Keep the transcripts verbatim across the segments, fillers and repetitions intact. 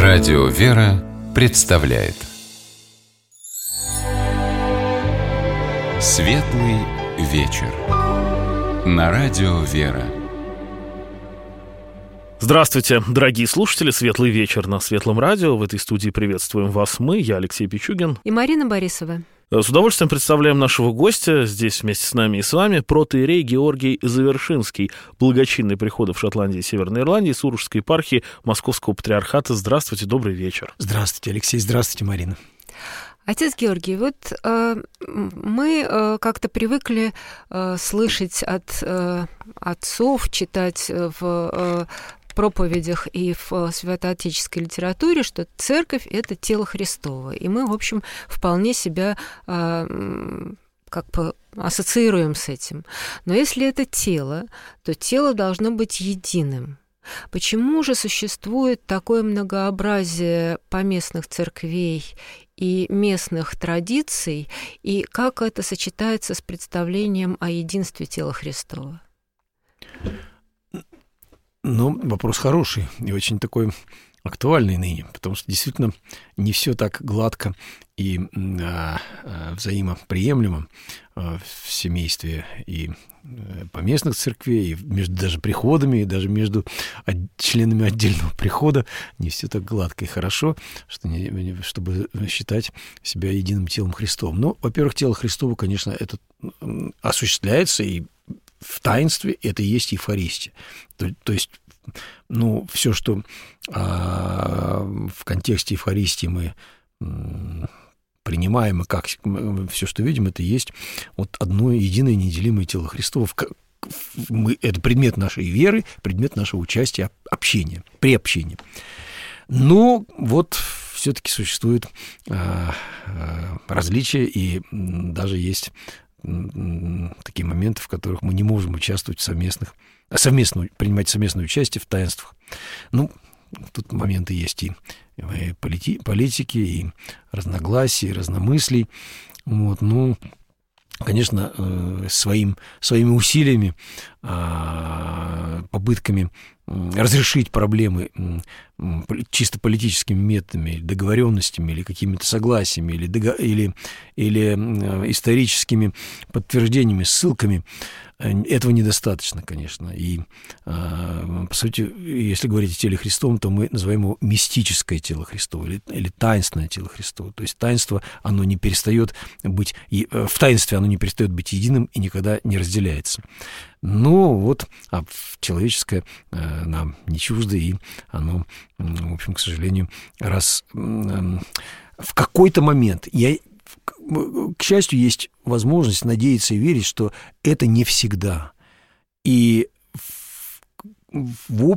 Радио «Вера» представляет Светлый вечер на Радио «Вера». Здравствуйте, дорогие слушатели. Светлый вечер на Светлом радио. В этой студии приветствуем вас мы, я Алексей Пичугин. И Марина Борисова. С удовольствием представляем нашего гостя. Здесь вместе с нами и с вами протоиерей Георгий Завершинский, благочинный прихода в Шотландии и Северной Ирландии, Сурожской епархии Московского патриархата. Здравствуйте, добрый вечер. Здравствуйте, Алексей, здравствуйте, Марина. Отец Георгий, вот э, мы э, как-то привыкли э, слышать от э, отцов, читать в э, проповедях и в святоотеческой литературе, что церковь — это тело Христово. И мы, в общем, вполне себя э, как бы ассоциируем с этим. Но если это тело, то тело должно быть единым. Почему же существует такое многообразие поместных церквей и местных традиций, и как это сочетается с представлением о единстве тела Христова? Ну, вопрос хороший и очень такой актуальный ныне, потому что действительно не все так гладко и а, а, взаимоприемлемо а, в семействе и поместных церквей, и между даже приходами, и даже между от, членами отдельного прихода не все так гладко и хорошо, что не, чтобы считать себя единым телом Христовым. Ну, во-первых, тело Христово, конечно, это осуществляется и в таинстве, это и есть Евхаристия. То, то есть, ну, все, что а, в контексте Евхаристии мы м, принимаем, и как все, что видим, это и есть вот одно единое неделимое тело Христово. В, в, мы, это предмет нашей веры, предмет нашего участия, общения, при общении. Но вот все-таки существуют а, а, различия, и даже есть такие моменты, в которых мы не можем участвовать в совместных, совместно, принимать совместное участие в таинствах. Ну, тут моменты есть и, и полити, политики, и разногласий, и разномыслий. Вот, ну, конечно, своим, своими усилиями, попытками разрешить проблемы чисто политическими методами, договоренностями или какими-то согласиями, или, или, или историческими подтверждениями, ссылками, этого недостаточно, конечно. И, по сути, если говорить о теле Христовом, то мы называем его мистическое тело Христово или, или таинственное тело Христово. То есть таинство, оно не перестает быть, в таинстве оно не перестает быть единым и никогда не разделяется. Ну, вот, а человеческое э, нам не чуждо, и оно, в общем, к сожалению, раз э, в какой-то момент, я, к счастью, есть возможность надеяться и верить, что это не всегда. И, в, в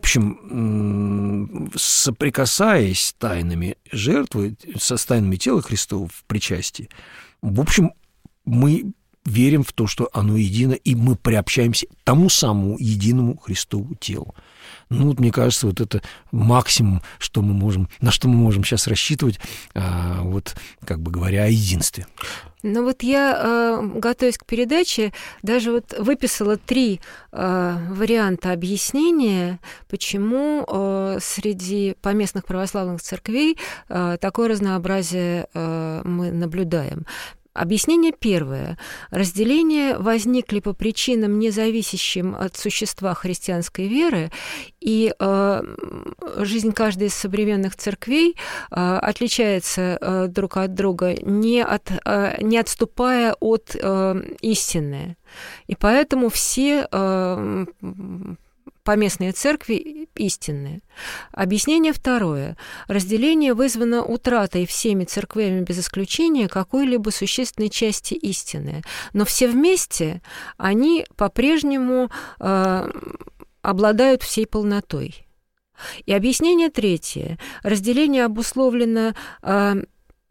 общем, соприкасаясь с тайнами жертвы, со тайнами тела Христова в причастии, в общем, мы верим в то, что оно едино, и мы приобщаемся к тому самому единому Христову телу. Ну, вот, мне кажется, вот это максимум, что мы можем, на что мы можем сейчас рассчитывать, а, вот, как бы говоря, о единстве. Ну вот я, э, готовясь к передаче, даже вот выписала три э, варианта объяснения, почему э, среди поместных православных церквей э, такое разнообразие э, мы наблюдаем. Объяснение первое. Разделения возникли по причинам, не зависящим от существа христианской веры, и э, жизнь каждой из современных церквей э, отличается э, друг от друга, не, от, э, не отступая от э, истины. И поэтому все э, поместные церкви истинные. Объяснение второе. Разделение вызвано утратой всеми церквями без исключения какой-либо существенной части истины. Но все вместе они по-прежнему э, обладают всей полнотой. И объяснение третье. Разделение обусловлено э,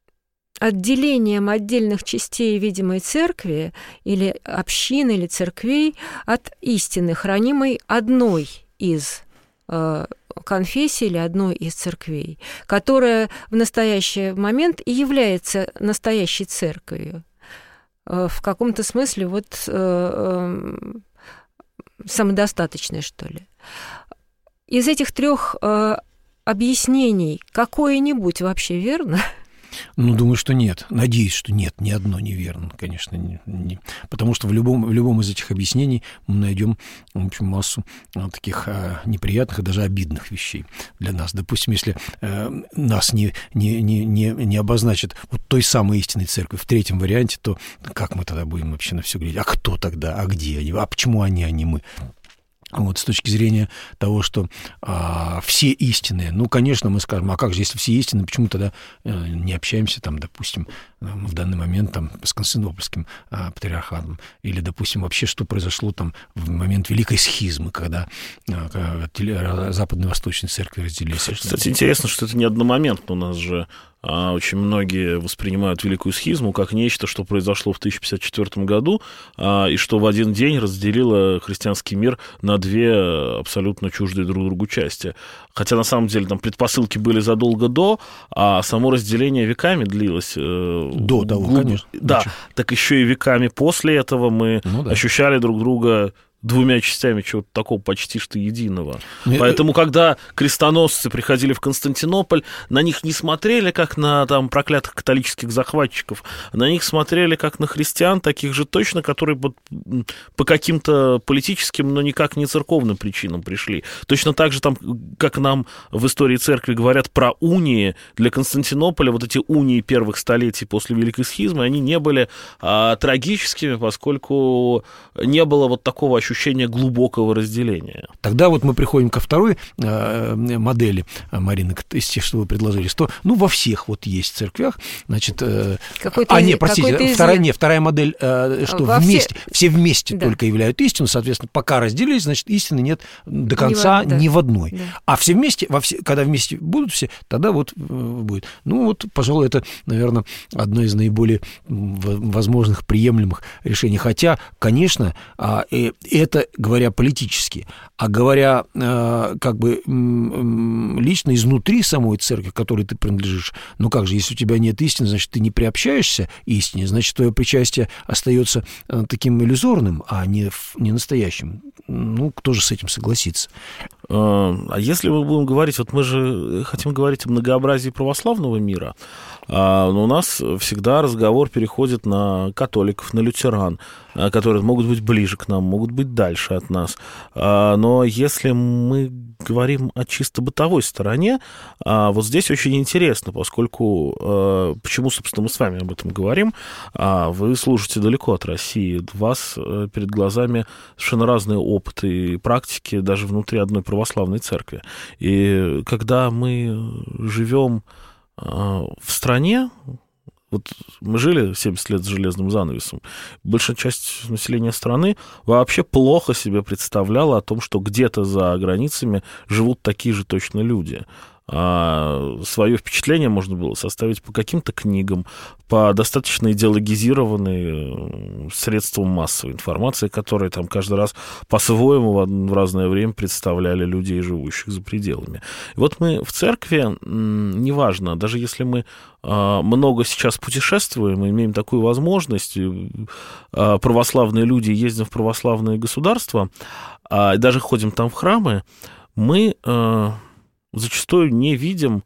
отделением отдельных частей видимой церкви или общины, или церквей от истины, хранимой одной из э, конфессий или одной из церквей, которая в настоящий момент и является настоящей церковью. Э, в каком-то смысле вот э, э, самодостаточной, что ли. Из этих трех э, объяснений какое-нибудь вообще верно? Ну, думаю, что нет. Надеюсь, что нет, ни одно неверно, конечно. Не, не. Потому что в любом, в любом из этих объяснений мы найдем, в общем, массу таких а, неприятных и даже обидных вещей для нас. Допустим, если а, нас не, не, не, не, не обозначат вот той самой истинной церкви в третьем варианте, то как мы тогда будем вообще на все глядеть? А кто тогда? А где они? А почему они, а не мы? Вот с точки зрения того, что а, все истинные, ну, конечно, мы скажем, а как же, если все истинные, почему тогда а, не общаемся, там, допустим, в данный момент там, с Константинопольским а, патриархатом, или, допустим, вообще, что произошло там в момент Великой схизмы, когда, а, когда Западная и Восточная церкви разделились. Кстати, интересно, что это не одномоментно. У нас же а, очень многие воспринимают Великую схизму как нечто, что произошло в тысяча девятьсот пятьдесят четвёртом году, а, и что в один день разделило христианский мир на две абсолютно чуждые друг другу части. Хотя, на самом деле, там предпосылки были задолго до, а само разделение веками длилось. До того, глуб... конечно. Да, Очень. Так еще и веками после этого мы ну, да. ощущали друг друга двумя частями чего-то такого почти что единого. Ну, Поэтому, когда крестоносцы приходили в Константинополь, на них не смотрели, как на там, проклятых католических захватчиков, на них смотрели, как на христиан, таких же точно, которые по, по каким-то политическим, но никак не церковным причинам пришли. Точно так же, там, как нам в истории церкви говорят про унии, для Константинополя вот эти унии первых столетий после Великой схизмы, они не были а, трагическими, поскольку не было вот такого ощущения ощущение глубокого разделения. Тогда вот мы приходим ко второй э, модели, Марина, из тех, что вы предложили, что, ну, во всех вот есть церквях, значит... Э, а, нет, простите, вторая, не, вторая модель, э, что во вместе, все, все вместе да. только являют истину, соответственно, пока разделились, значит, истины нет до конца ни в, да. ни в одной. Да. А все вместе, во все, когда вместе будут все, тогда вот э, будет. Ну, вот, пожалуй, это, наверное, одно из наиболее возможных, приемлемых решений. Хотя, конечно, э, это говоря политически, а говоря э, как бы м- м- лично изнутри самой церкви, к которой ты принадлежишь, ну как же, если у тебя нет истины, значит, ты не приобщаешься истине, значит, твое причастие остается э, таким иллюзорным, а не, не настоящим. Ну, кто же с этим согласится? А если мы будем говорить, вот мы же хотим говорить о многообразии православного мира, но у нас всегда разговор переходит на католиков, на лютеран, которые могут быть ближе к нам, могут быть дальше от нас. Но если мы говорим о чисто бытовой стороне, вот здесь очень интересно, поскольку, почему, собственно, мы с вами об этом говорим, вы служите далеко от России, у вас перед глазами совершенно разные опыты и практики даже внутри одной православной церкви. И когда мы живем в стране, вот мы жили семьдесят лет с железным занавесом, большая часть населения страны вообще плохо себе представляла о том, что где-то за границами живут такие же точно люди. А свое впечатление можно было составить по каким-то книгам, по достаточно идеологизированным средствам массовой информации, которые там каждый раз по-своему в разное время представляли людей, живущих за пределами. И вот мы в церкви, неважно, даже если мы много сейчас путешествуем, и имеем такую возможность, православные люди ездим в православные государства, и даже ходим там в храмы, мы зачастую не видим,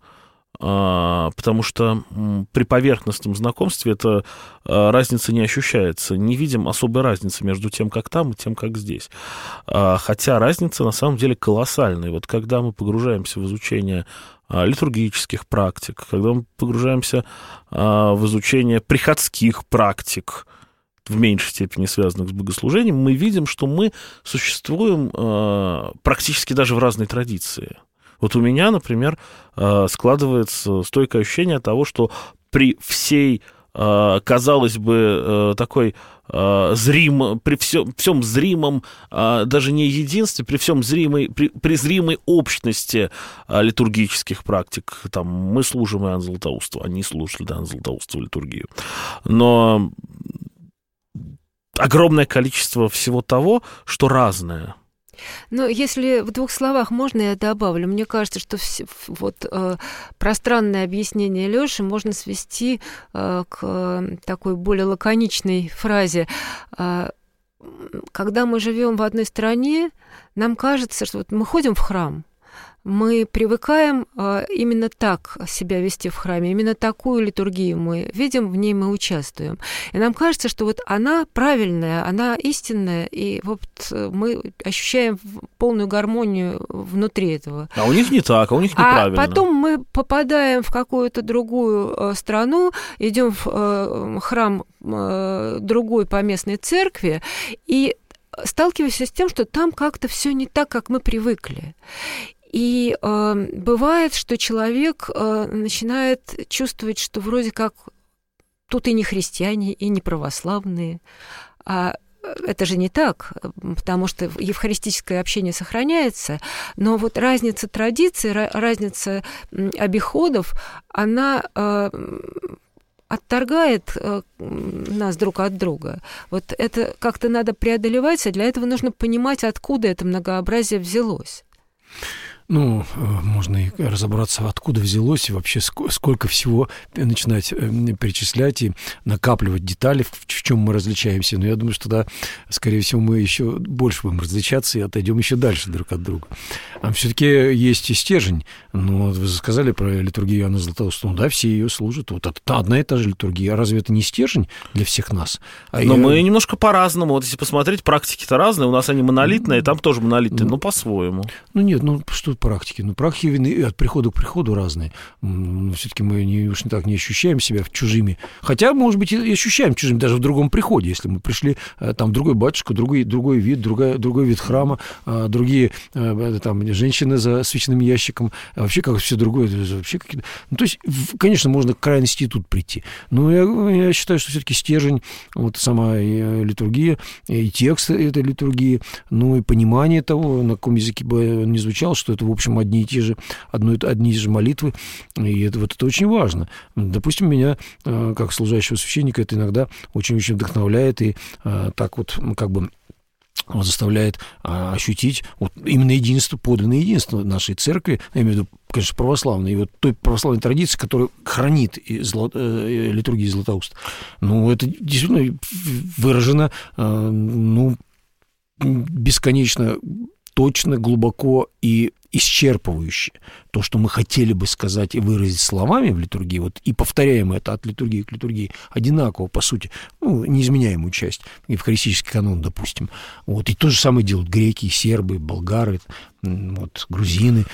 потому что при поверхностном знакомстве эта разница не ощущается. Не видим особой разницы между тем, как там, и тем, как здесь. Хотя разница на самом деле колоссальная. Вот когда мы погружаемся в изучение литургических практик, когда мы погружаемся в изучение приходских практик, в меньшей степени связанных с богослужением, мы видим, что мы существуем практически даже в разной традиции. Вот у меня, например, складывается стойкое ощущение того, что при всей, казалось бы, такой зрим, при всем, всем зримом, даже не единстве, при всем зримой, при, при зримой общности литургических практик, там, мы служим Иоанна Златоустова, они служили Иоанна Златоустова литургию, но огромное количество всего того, что разное. Ну, если в двух словах можно, я добавлю. Мне кажется, что все, вот э, пространное объяснение Лёши можно свести э, к такой более лаконичной фразе. Э, когда мы живем в одной стране, нам кажется, что вот мы ходим в храм, мы привыкаем э, именно так себя вести в храме, именно такую литургию мы видим, в ней мы участвуем. И нам кажется, что вот она правильная, она истинная, и вот мы ощущаем полную гармонию внутри этого. А у них не так, а у них неправильно. А потом мы попадаем в какую-то другую э, страну, идем в э, храм э, другой поместной церкви, и сталкиваемся с тем, что там как-то все не так, как мы привыкли. И э, бывает, что человек э, начинает чувствовать, что вроде как тут и не христиане, и не православные. А это же не так, потому что евхаристическое общение сохраняется, но вот разница традиций, разница обиходов, она э, отторгает э, нас друг от друга. Вот это как-то надо преодолевать, а для этого нужно понимать, откуда это многообразие взялось. Ну, можно и разобраться, откуда взялось, и вообще сколько всего начинать перечислять и накапливать детали, в чем мы различаемся. Но я думаю, что тогда, скорее всего, мы еще больше будем различаться и отойдем еще дальше друг от друга. А все-таки есть и стержень. Ну, вы сказали про литургию Иоанна Златоуста. Ну да, все ее служат. Вот это одна и та же литургия. А разве это не стержень для всех нас? А Но я... мы немножко по-разному. Вот если посмотреть, практики-то разные. У нас они монолитные, там тоже монолитные, но по-своему. Ну нет, ну что практики? Ну, практики от прихода к приходу разные. Все-таки мы не, уж не так не ощущаем себя чужими. Хотя, может быть, и ощущаем чужими даже в другом приходе. Если мы пришли, там другой батюшка, другой, другой вид, другой, другой вид храма, другие там женщины за свечным ящиком, вообще как все другое. Вообще ну, то есть, конечно, можно к крайности и тут прийти. Но я, я считаю, что все-таки стержень, вот сама литургия, и текст этой литургии, ну и понимание того, на каком языке бы он ни звучал, что это, в общем, одни и те же, одно, одни и те же молитвы, и это, вот это очень важно. Допустим, меня, как служащего священника, это иногда очень-очень вдохновляет и так вот, как бы, заставляет ощутить вот именно единство, подлинное единство нашей церкви, я имею в виду, конечно, православной, и вот той православной традиции, которая хранит литургию Златоуста. Ну, это действительно выражено, ну, бесконечно точно, глубоко и исчерпывающе. То, что мы хотели бы сказать и выразить словами в литургии, вот, и повторяем это от литургии к литургии одинаково, по сути, ну, неизменяемую часть, евхаристический канон, допустим. Вот, и то же самое делают греки, сербы, болгары, вот, грузины.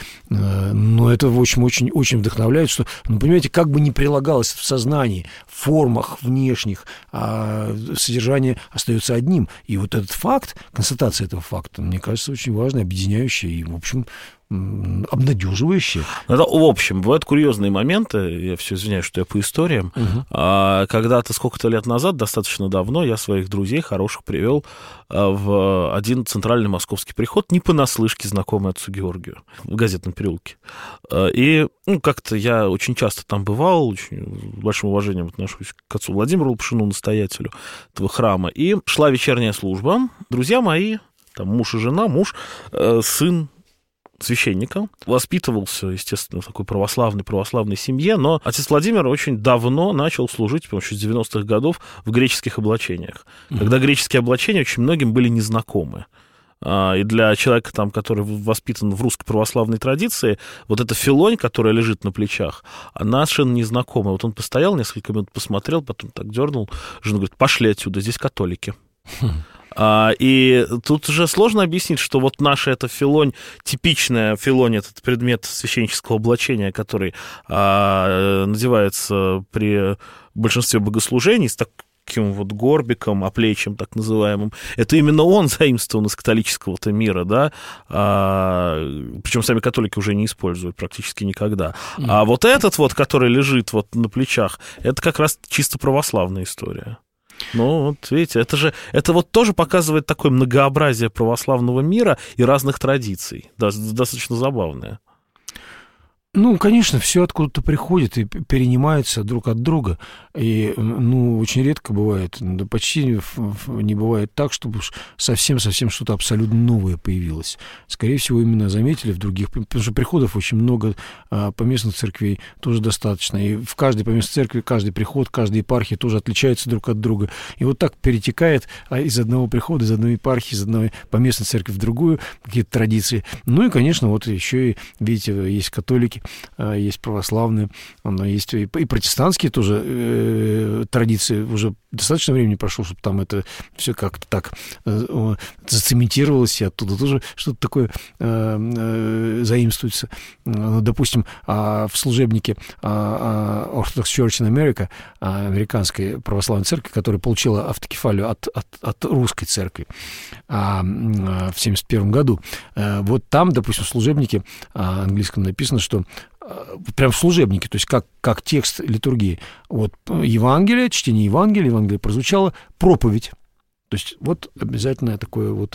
Но это, в общем, очень-очень вдохновляет, что, ну, понимаете, как бы ни прилагалось в сознании, в формах внешних, а содержание остается одним. И вот этот факт, констатация этого факта, мне кажется, очень важной, объединяющей и, в общем, обнадеживающие. Это, в общем, бывают курьезные моменты, я все извиняюсь, что я по историям. Угу. А, когда-то, сколько-то лет назад, достаточно давно, я своих друзей хороших привел в один центральный московский приход, не понаслышке знакомый отцу Георгию, в Газетном переулке. И ну, как-то я очень часто там бывал, очень с большим уважением отношусь к отцу Владимиру Лапшину, настоятелю этого храма. И шла вечерняя служба. Друзья мои, там муж и жена, муж, сын священника, воспитывался, естественно, в такой православной, православной семье, но отец Владимир очень давно начал служить, по-моему, еще с девяностых годов в греческих облачениях, mm-hmm. когда греческие облачения очень многим были незнакомы. И для человека, там, который воспитан в русской православной традиции, вот эта филонь, которая лежит на плечах, она совершенно незнакомая. Вот он постоял несколько минут, посмотрел, потом так дернул. Жена говорит: пошли отсюда, здесь католики. Mm-hmm. А, и тут уже сложно объяснить, что вот наша эта филонь, типичная филонь, этот предмет священнического облачения, который а, надевается при большинстве богослужений с таким вот горбиком, оплечьем так называемым, это именно он заимствован из католического-то мира, да, а, причем сами католики уже не используют практически никогда. Mm. А вот этот вот, который лежит вот на плечах, это как раз чисто православная история. Ну, вот видите, это же, это вот тоже показывает такое многообразие православного мира и разных традиций, да, достаточно забавное. Ну, конечно, все откуда-то приходит и перенимается друг от друга. И, ну, очень редко бывает, да почти не бывает так, чтобы уж совсем-совсем что-то абсолютно новое появилось. Скорее всего, именно заметили в других, потому что приходов очень много, а поместных церквей тоже достаточно. И в каждой поместной церкви, каждый приход, каждая епархия тоже отличается друг от друга. И вот так перетекает из одного прихода, из одной епархии, из одной поместной церкви в другую какие-то традиции. Ну и, конечно, вот еще и, видите, есть католики, есть православные, но есть и протестантские тоже э, традиции. Уже достаточно времени прошло, чтобы там это все как-то так э, зацементировалось, и оттуда тоже что-то такое э, э, заимствуется. Ну, допустим, э, в служебнике э, Orthodox Church in America, э, американской православной церкви, которая получила автокефалию от, от, от русской церкви э, в семьдесят первом году, э, вот там, допустим, в служебнике э, английском написано, что прям в служебнике, то есть как, как текст литургии. Вот Евангелие, чтение Евангелия, Евангелие прозвучало, проповедь. То есть вот обязательно такое вот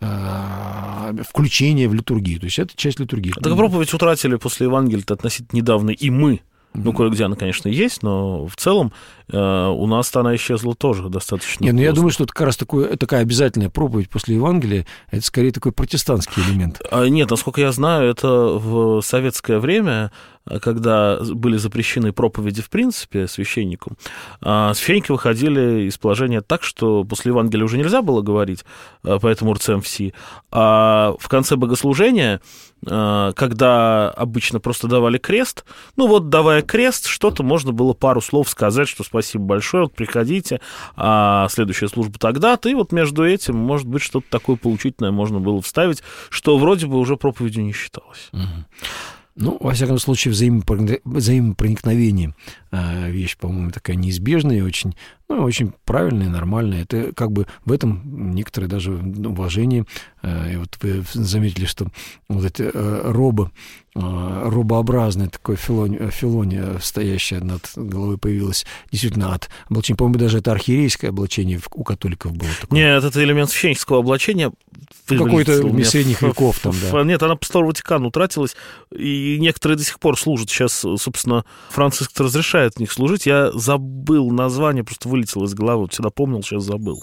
э, включение в литургию. То есть это часть литургии. Так проповедь утратили после Евангелия относительно недавно и мы. Ну, кое-где она, конечно, есть, но в целом э, у нас она исчезла тоже достаточно. Нет, ну я думаю, что это как раз такое, такая обязательная проповедь после Евангелия, это скорее такой протестантский элемент. А, нет, насколько я знаю, это в советское время, когда были запрещены проповеди в принципе священнику, священники выходили из положения так, что после Евангелия уже нельзя было говорить, поэтому рцем все, а в конце богослужения, когда обычно просто давали крест, ну вот, давая крест, что-то можно было пару слов сказать, что спасибо большое, вот приходите, а следующая служба тогда-то, и вот между этим, может быть, что-то такое поучительное можно было вставить, что вроде бы уже проповедью не считалось. Ну, во всяком случае, взаимопроникновение вещь, по-моему, такая неизбежная и очень, ну, очень правильная, нормальная. Это как бы в этом некоторое даже уважение. И вот вы заметили, что вот эти робы, робообразное такое филония, филония, стоящая над головой, появилась действительно от облачения. По-моему, даже это архиерейское облачение у католиков было такое. Нет, это элемент священнического облачения. Какой-то из средних веков там, да. Нет, она по Второму Ватикану утратилась, и некоторые до сих пор служат. Сейчас, собственно, Франциск разрешает в них служить. Я забыл название, просто вылетело из головы. Всегда помнил, сейчас забыл.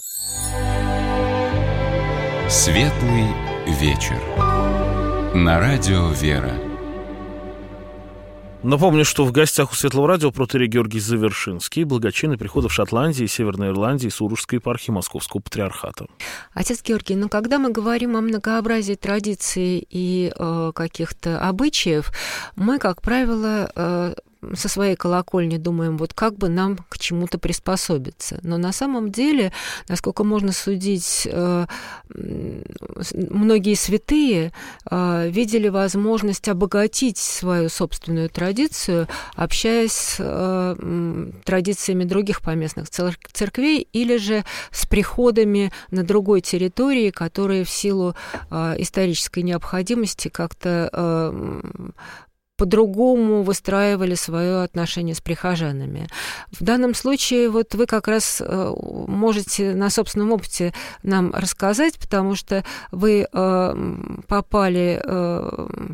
Светлый вечер. На радио «Вера». Напомню, что в гостях у Светлого радио протоиерей Георгий Завершинский, благочинный приходов Шотландии, Северной Ирландии, Сурожской епархии Московского патриархата. Отец Георгий, ну когда мы говорим о многообразии традиций и э, каких-то обычаев, мы, как правило, э, со своей колокольни думаем, вот как бы нам к чему-то приспособиться. Но на самом деле, насколько можно судить, многие святые видели возможность обогатить свою собственную традицию, общаясь с традициями других поместных церквей или же с приходами на другой территории, которые в силу исторической необходимости как-то по-другому выстраивали свое отношение с прихожанами. В данном случае вот вы как раз можете на собственном опыте нам рассказать, потому что вы попали в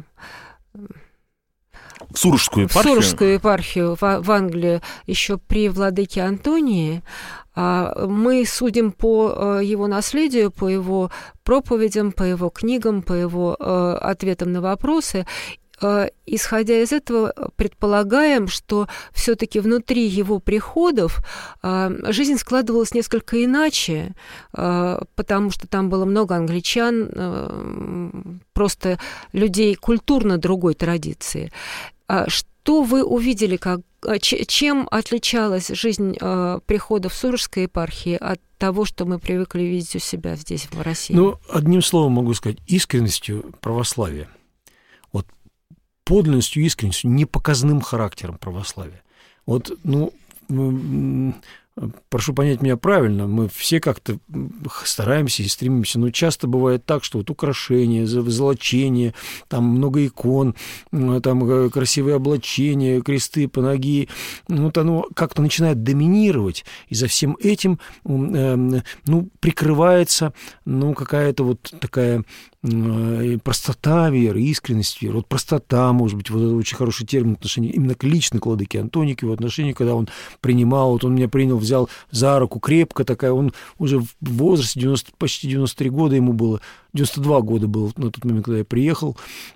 Сурожскую епархию, в Сурожскую епархию в, в Англию еще при владыке Антонии. Мы судим по его наследию, по его проповедям, по его книгам, по его ответам на вопросы. Исходя из этого, предполагаем, что все-таки внутри его приходов жизнь складывалась несколько иначе, потому что там было много англичан, просто людей культурно другой традиции. Что вы увидели, как, чем отличалась жизнь приходов Сурожской епархии от того, что мы привыкли видеть у себя здесь, в России? Ну, одним словом могу сказать, искренностью православия. Вот подлинностью, искренностью, непоказным характером православия. Вот, ну, прошу понять меня правильно, мы все как-то стараемся и стремимся, но часто бывает так, что вот украшения, золочения, там много икон, там красивые облачения, кресты, панаги, вот оно как-то начинает доминировать, и за всем этим, ну, прикрывается, ну, какая-то вот такая простота веры, искренность веры. Вот простота, может быть, вот это очень хороший термин в отношении именно к лично к владыке Антонию, в отношении, когда он принимал, вот он меня принял, взял за руку крепко такая, он уже в возрасте девяносто, почти девяносто три года ему было, девяносто два года было на тот момент, когда я приехал,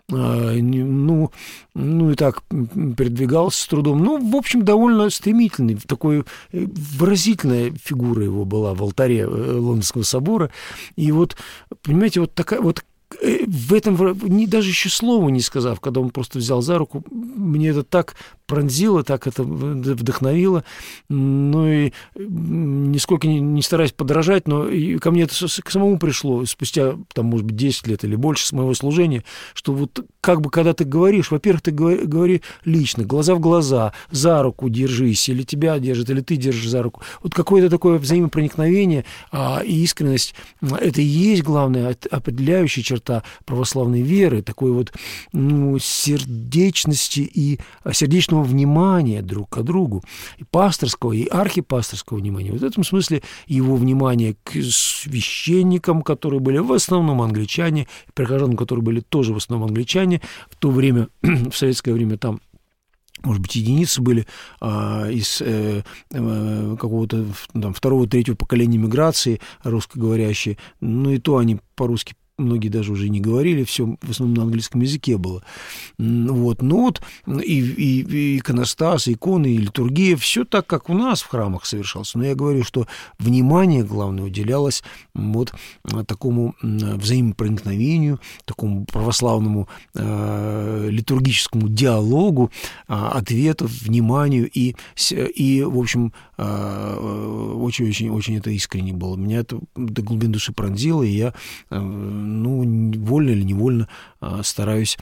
ну, ну и так передвигался с трудом, ну, в общем, довольно стремительный, такой выразительная фигура его была в алтаре Лондонского собора, и вот, понимаете, вот такая вот в этом, не, даже еще слова не сказав, когда он просто взял за руку, мне это так пронзило, так это вдохновило, ну и нисколько не, не стараясь подражать, но и ко мне это к самому пришло спустя, там, может быть, десять лет или больше с моего служения, что вот как бы, когда ты говоришь, во-первых, ты говори, говори лично, глаза в глаза, за руку держись, или тебя держит, или ты держишь за руку. Вот какое-то такое взаимопроникновение а, и искренность, это и есть главная определяющая черта православной веры, такой вот, ну, сердечности и сердечного внимания друг к другу, и пасторского, и архипасторского внимания. Вот в этом смысле его внимание к священникам, которые были в основном англичане, и прихожанам, которые были тоже в основном англичане, в то время, в советское время там, может быть, единицы были а, из э, э, какого-то там, второго, третьего поколения миграции русскоговорящие, ну и то они по-русски многие даже уже не говорили, все в основном на английском языке было. Вот. Ну вот и, и, и иконостас, и иконы, и литургия, все так, как у нас в храмах совершалось. Но я говорю, что внимание, главное, уделялось вот такому взаимопроникновению, такому православному э, литургическому диалогу, э, ответов, вниманию, и, и в общем, очень-очень-очень э, это искренне было. Меня это до глубины души пронзило, и я э, ну, вольно или невольно стараюсь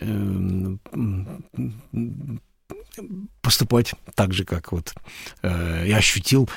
поступать так же, как вот я ощутил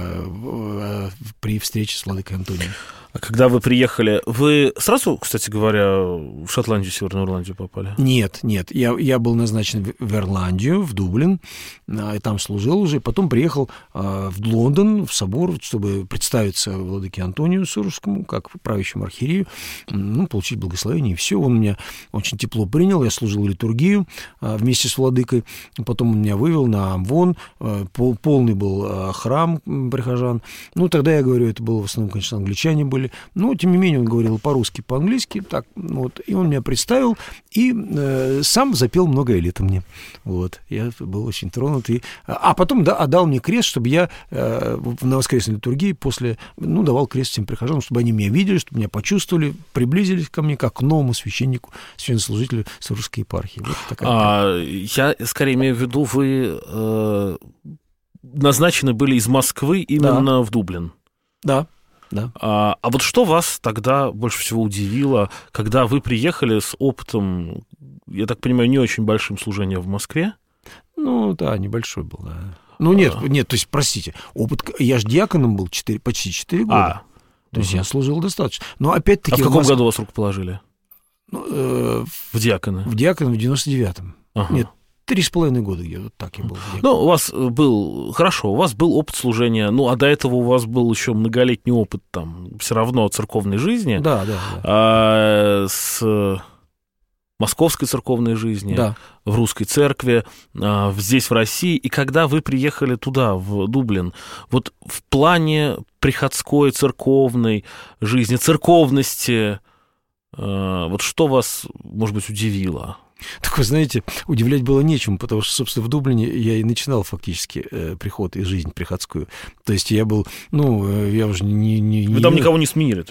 при встрече с владыкой Антонием. А когда вы приехали, вы сразу, кстати говоря, в Шотландию, Северную Ирландию попали? Нет, нет. Я, я был назначен в Ирландию, в Дублин, и там служил уже. Потом приехал в Лондон, в собор, чтобы представиться владыке Антонию Сурожскому, как правящему архиерею, ну, получить благословение, и все. Он меня очень тепло принял, я служил литургию вместе с владыкой. Потом он меня вывел на Амвон, пол, полный был храм прихожан. Ну, тогда, я говорю, это было в основном, конечно, англичане были. Но, тем не менее, он говорил по-русски, по-английски, так, вот, и он меня представил, и э, сам запел многое лето мне, вот, я был очень тронут, и, а потом, да, отдал мне крест, чтобы я э, на воскресной литургии после, ну, давал крест всем прихожанам, чтобы они меня видели, чтобы меня почувствовали, приблизились ко мне, как к новому священнику, священнослужителю Сурожской епархии. Вот такая а, я, скорее, имею в виду, вы э, назначены были из Москвы именно да. в Дублин. Да. Да. А, а вот что вас тогда больше всего удивило, когда вы приехали с опытом, я так понимаю, не очень большим служением в Москве? Ну, да, небольшой был, да. Ну, нет, а. нет, то есть, простите, опыт, я же диаконом был четыре, почти четыре года. А. То есть, угу. я служил достаточно. Но опять-таки... А в каком Моск... году вас рукоположили? Ну, э, в диаконы? В диаконы в девяносто девятом. Ага. Нет, Три с половиной года где-то вот так я был. Ну, у вас был, хорошо, у вас был опыт служения, ну, а до этого у вас был еще многолетний опыт там все равно церковной жизни. Да, да, да. А, с московской церковной жизни, да. в русской церкви, а, здесь, в России. И когда вы приехали туда, в Дублин, вот в плане приходской церковной жизни, церковности, а, вот что вас, может быть, удивило? Так вы знаете, удивлять было нечему, потому что, собственно, в Дублине я и начинал фактически э, приход и жизнь приходскую. То есть я был, ну, я уже не... не Вы там никого не сменили, то есть?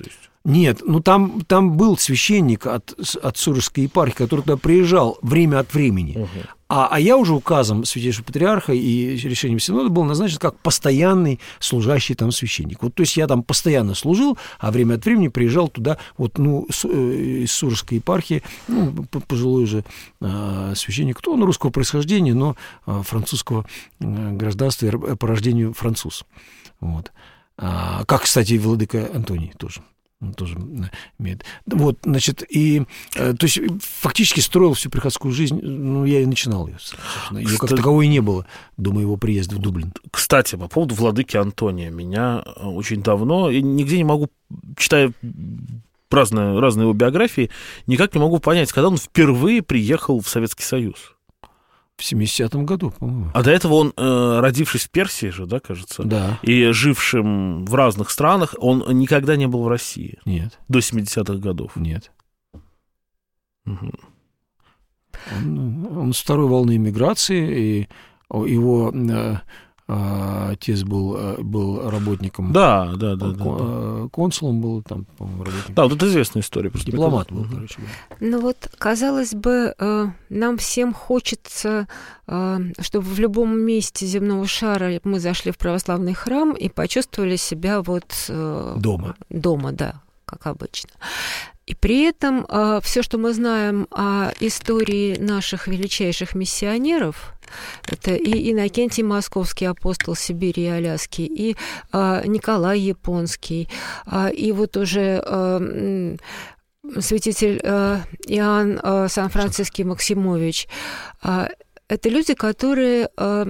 Нет, ну там, там был священник от, от Сурожской епархии, который туда приезжал время от времени. Угу. А, а я уже указом Святейшего Патриарха и решением Синода был назначен как постоянный служащий там священник. Вот, то есть я там постоянно служил, а время от времени приезжал туда вот, ну, с, э, из Сурожской епархии, ну, пожилой уже э, священник, кто он русского происхождения, но э, французского э, гражданства, по рождению француз. Вот. А, как, кстати, и владыка Антоний тоже. Он тоже имеет. Вот, значит, и, то есть, фактически строил всю приходскую жизнь, ну, я и начинал ее, собственно. Ее как таковой и не было до моего приезда в Дублин. Кстати, по поводу владыки Антония. Меня очень давно, и нигде не могу, читая разные, разные его биографии, никак не могу понять, когда он впервые приехал в Советский Союз. В семидесятом году, по-моему. А до этого он, э, родившись в Персии же, да, кажется? Да. И жившим в разных странах, он никогда не был в России? Нет. До семидесятых годов? Нет. Угу. Он, он с второй волны эмиграции, и его э, э, отец был, был работником... Да, да, да. Кон, да. Консулом был там, по-моему, работником. Да, вот это известная история. Дипломат был, короче. Ну вот, казалось бы, нам всем хочется, чтобы в любом месте земного шара мы зашли в православный храм и почувствовали себя вот... Дома. Дома, да, как обычно. И при этом все, что мы знаем о истории наших величайших миссионеров, это и Иннокентий Московский, апостол Сибири и Аляски, и а, Николай Японский, а, и вот уже а, святитель а, Иоанн а, Сан-Франциский Максимович. А, это люди, которые а,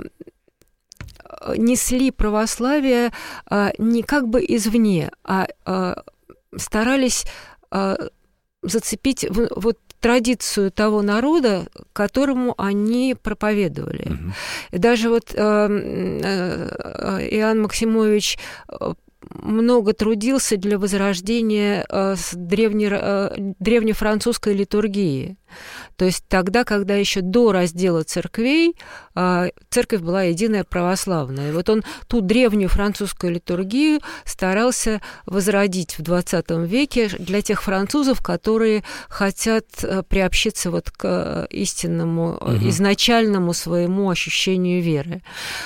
несли православие а, не как бы извне, а, а старались а, зацепить в, вот традицию того народа, которому они проповедовали. Mm-hmm. И даже вот э, э, Иоанн Максимович много трудился для возрождения э, древне, э, древнефранцузской литургии. То есть тогда, когда еще до раздела церквей э, церковь была единая православная. И вот он ту древнюю французскую литургию старался возродить в двадцатом веке для тех французов, которые хотят э, приобщиться вот к истинному, угу. изначальному своему ощущению веры.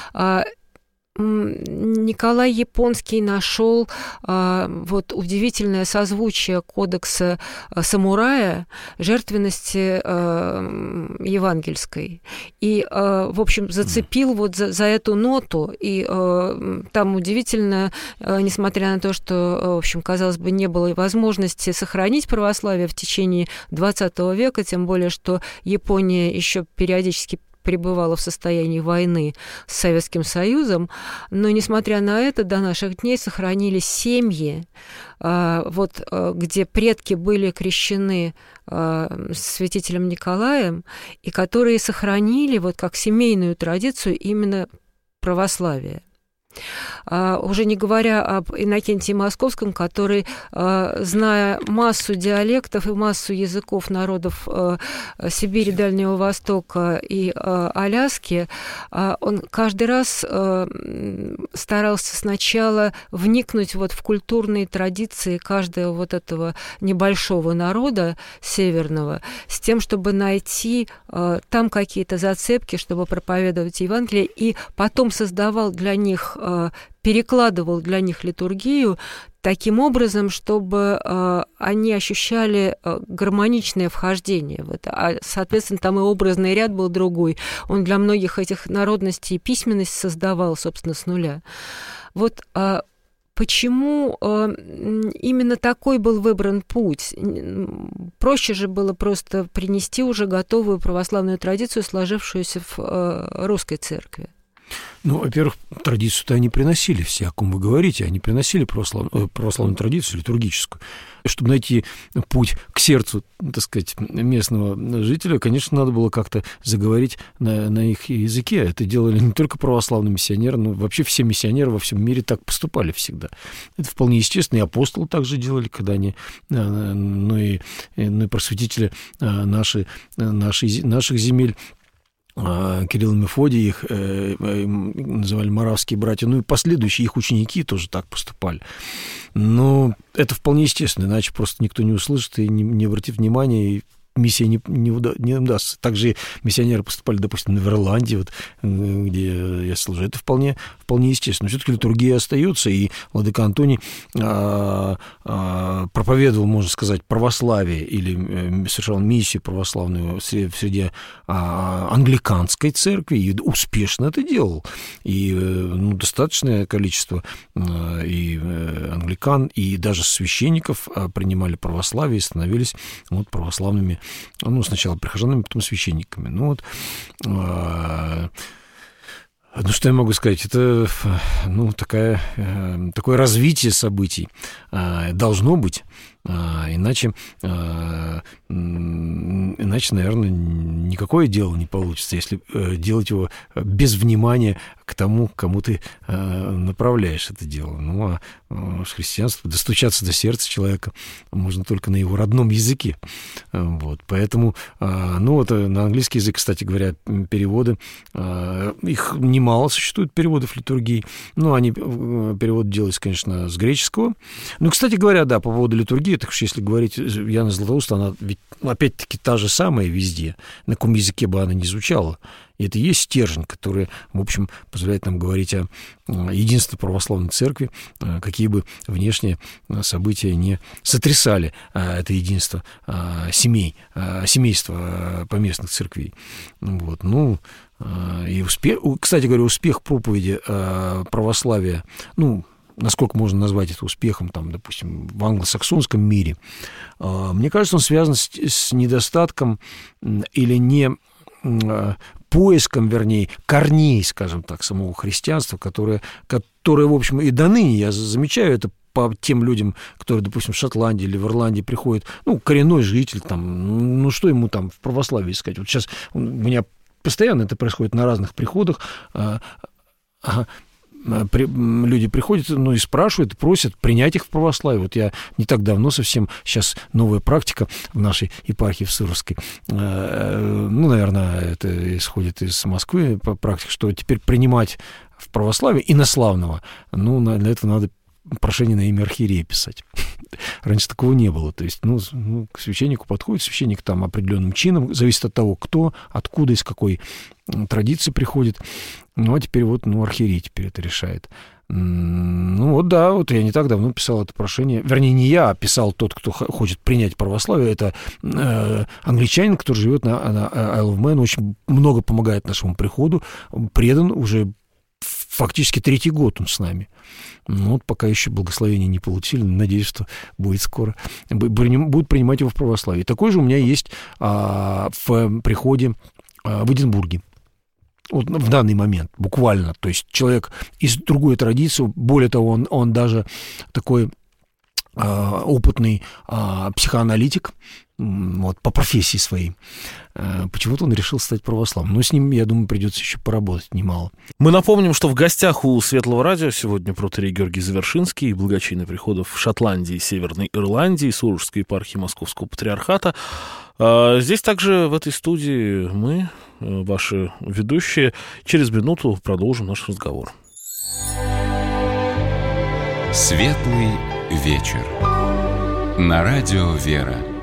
Николай Японский нашел а, вот удивительное созвучие кодекса а, самурая жертвенности а, евангельской. И, а, в общем, зацепил вот за, за эту ноту. И а, там удивительно, а, несмотря на то, что, в общем, казалось бы, не было возможности сохранить православие в течение двадцатого века, тем более, что Япония еще периодически пребывала в состоянии войны с Советским Союзом, но, несмотря на это, до наших дней сохранились семьи, вот, где предки были крещены святителем Николаем, и которые сохранили вот, как семейную традицию именно православие. Uh, уже не говоря об Иннокентии Московском, который, uh, зная массу диалектов и массу языков народов uh, Сибири, Дальнего Востока и uh, Аляски, uh, он каждый раз uh, старался сначала вникнуть вот в культурные традиции каждого вот этого небольшого народа северного, с тем, чтобы найти uh, там какие-то зацепки, чтобы проповедовать Евангелие, и потом создавал для них перекладывал для них литургию таким образом, чтобы э, они ощущали э, гармоничное вхождение в это. А, соответственно, там и образный ряд был другой. Он для многих этих народностей письменность создавал, собственно, с нуля. Вот э, почему э, именно такой был выбран путь? Проще же было просто принести уже готовую православную традицию, сложившуюся в э, русской церкви. Ну, во-первых, традицию-то они приносили, все, о ком вы говорите, они приносили православную, православную традицию литургическую. Чтобы найти путь к сердцу, так сказать, местного жителя, конечно, надо было как-то заговорить на, на их языке. Это делали не только православные миссионеры, но вообще все миссионеры во всем мире так поступали всегда. Это вполне естественно, и апостолы также делали, когда они, ну и, ну и просветители наши, наши, наших земель, Кирилл и Мефодий, их называли моравские братья, ну и последующие их ученики тоже так поступали. Но это вполне естественно, иначе просто никто не услышит и не, не обратит внимания, и миссия не, не, уда, не удастся. Также миссионеры поступали, допустим, в Ирландии, вот, где я служу. Это вполне, вполне естественно. Все-таки литургия остается, и владыка Антоний а, а, проповедовал, можно сказать, православие или совершал миссию православную в среде а, англиканской церкви, и успешно это делал. И ну, достаточное количество а, и англикан, и даже священников а, принимали православие и становились вот, православными, ну, сначала прихожанами, потом священниками. Ну, вот, э, ну, что я могу сказать? Это, ну, такая, э, такое развитие событий э, должно быть, э, иначе, э, иначе, наверное, никакое дело не получится, если э, делать его без внимания к тому, кому ты э, направляешь это дело. Ну, а э, христианство, достучаться до сердца человека можно только на его родном языке. Вот, поэтому, э, ну, вот на английский язык, кстати говоря, переводы, э, их немало существует, переводов литургии. Ну, они, э, переводы делаются, конечно, с греческого. Ну, кстати говоря, да, по поводу литургии, так уж если говорить, Яна Златоуста, она ведь, опять-таки, та же самая везде, на каком языке бы она ни звучала. И это и есть стержень, который, в общем, позволяет нам говорить о единстве православной церкви, какие бы внешние события не сотрясали это единство семей, семейства поместных церквей. Вот. Ну, и успех, кстати говоря, успех проповеди православия, ну, насколько можно назвать это успехом, там, допустим, в англосаксонском мире, мне кажется, он связан с, с недостатком или не поиском, вернее, корней, скажем так, самого христианства, которое, которое, в общем, и до ныне, я замечаю это по тем людям, которые, допустим, в Шотландии или в Ирландии приходят, ну, коренной житель, там, ну, что ему там в православии искать? Вот сейчас у меня постоянно это происходит на разных приходах, люди приходят, ну, и спрашивают, просят принять их в православие. Вот я не так давно совсем, сейчас новая практика в нашей епархии в Суровской, ну, наверное, это исходит из Москвы, практика, что теперь принимать в православие инославного, ну, для этого надо прошение на имя архиерея писать. Раньше такого не было. То есть, ну, ну, к священнику подходит, священник там определенным чином, зависит от того, кто, откуда, из какой традиции приходит. Ну, а теперь вот, ну, архиерей теперь это решает. Ну, вот да, вот я не так давно писал это прошение. Вернее, не я, а писал тот, кто хочет принять православие. Это э, англичанин, который живет на, на Isle of Man, очень много помогает нашему приходу, предан уже фактически третий год он с нами. Ну, вот пока еще благословения не получили, надеюсь, что будет скоро, будут принимать его в православие. Такой же у меня есть а, в приходе а, в Эдинбурге. Вот в данный момент, буквально. То есть человек из другой традиции, более того, он, он даже такой а, опытный а, психоаналитик, вот, по профессии своей. Почему-то он решил стать православным. Но с ним, я думаю, придется еще поработать немало. Мы напомним, что в гостях у Светлого радио сегодня протоиерей Георгий Завершинский, благочинный приходов в Шотландии, Северной Ирландии, Сурожской епархии Московского патриархата. Здесь также в этой студии мы, ваши ведущие, через минуту продолжим наш разговор. Светлый вечер. На радио «Вера».